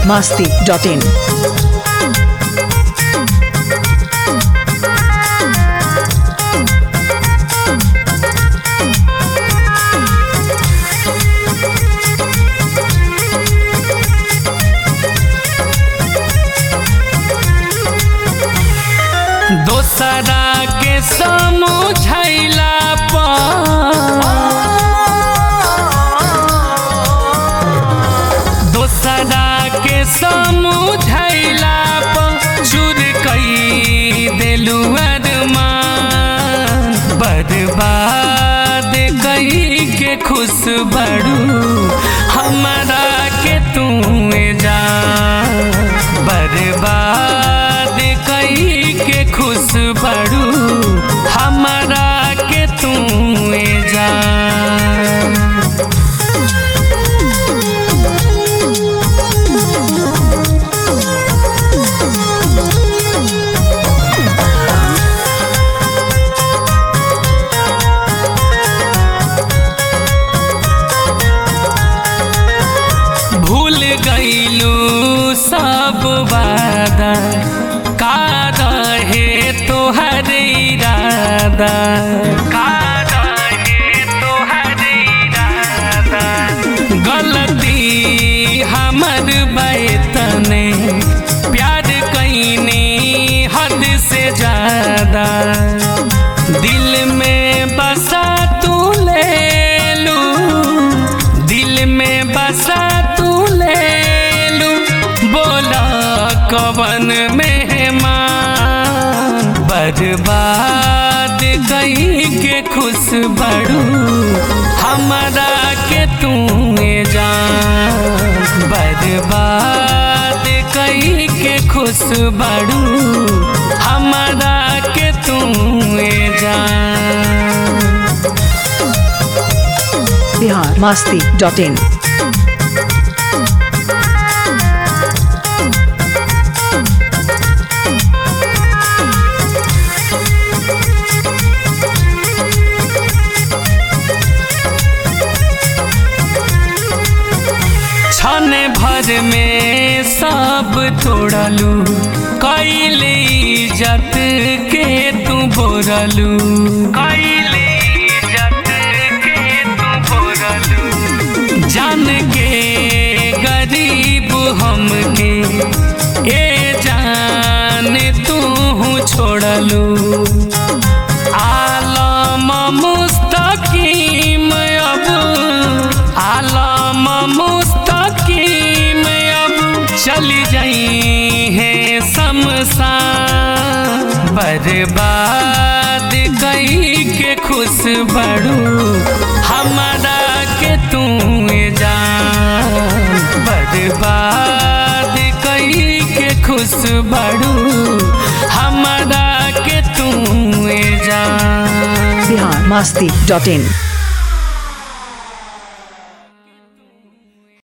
biharmasti.in दोसरा के समझैला चूर कई देलू अरमान बर्बाद कई के खुश बड़ू हमारा के तू जा बर्बाद कई के खुश बड़ू हमारा के तू जा। भूल गईलू सब वादा का रहे तोहर इरादा का रहे तोहर इरादा गलती हमर बैतने प्यार कईने हद से ज्यादा दिल में बसा तू ले लू दिल में बसा कवन मेहमान बर्बाद कई के खुश बड़ू हमारा के तू जान बर्बाद कई के खुश बड़ू हमारा के तू जान। biharmasti.in क्षण भर में सब तोड़लू कैले इज्जत के तू बोरलू कैले इज्जत के तू बोरलू जान के गरीब हमके ए जान तू छोड़लू आलम मुस्तकीम अब आलम चली जाई है शमशान बर्बाद कई के खुश बड़ू हमारा के तू जान बर्बाद कई के खुश बड़ू हमारा के तू जान। biharmasti.in